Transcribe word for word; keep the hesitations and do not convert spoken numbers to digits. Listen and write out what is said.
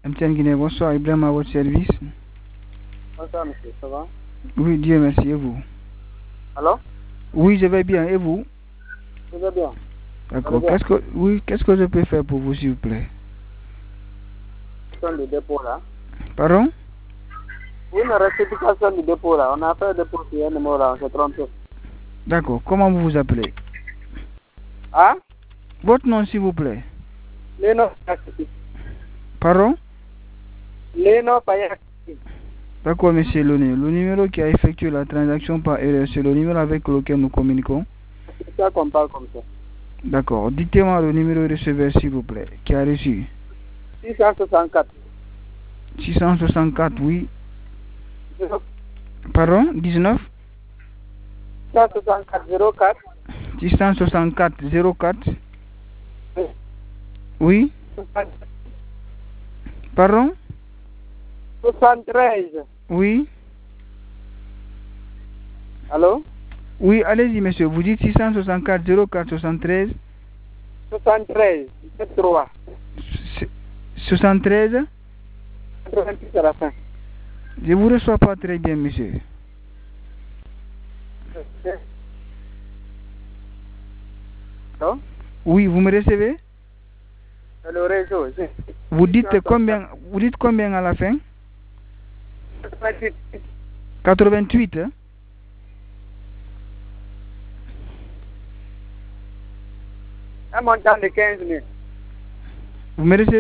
M T N Guinée, bonsoir, Ibrahim à votre service. Bonsoir, monsieur, ça va? Oui, Dieu merci, et vous? Allô? Oui, je vais bien, et vous? Je vais bien. D'accord, qu'est-ce que, oui, qu'est-ce que je peux faire pour vous, s'il vous plaît? Le dépôt là. Pardon? Oui, la rectification du dépôt là. On a fait le dépôt sur un numéro là, on s'est trompé. D'accord, comment vous vous appelez? Hein? Votre nom, s'il vous plaît? Leno Payaki. Pardon? Leno Payaki. D'accord, monsieur Loné. Le numéro qui a effectué la transaction par erreur, c'est le numéro avec lequel nous communiquons? C'est ça qu'on parle comme ça. D'accord, dites-moi le numéro receveur, s'il vous plaît, qui a reçu? six cent soixante-quatre. six cent soixante-quatre, oui. zéro. Pardon? dix-neuf? six cent soixante-quatre zéro quatre. six cent soixante-quatre zéro quatre? Oui? Pardon? soixante-treize. Oui? Allô? Oui, allez-y, monsieur. Vous dites six cent soixante-quatre zéro quatre soixante-treize? soixante-treize. trois. soixante-treize? quatre-vingt-six à la fin. Je vous reçois pas très bien, monsieur. Allô? Oui, vous me recevez? Le réseau. Vous dites combien, vous dites combien à la fin? quatre-vingt-huit. quatre-vingt-huit, hein? Un montant de quinze mille. Vous me recevez?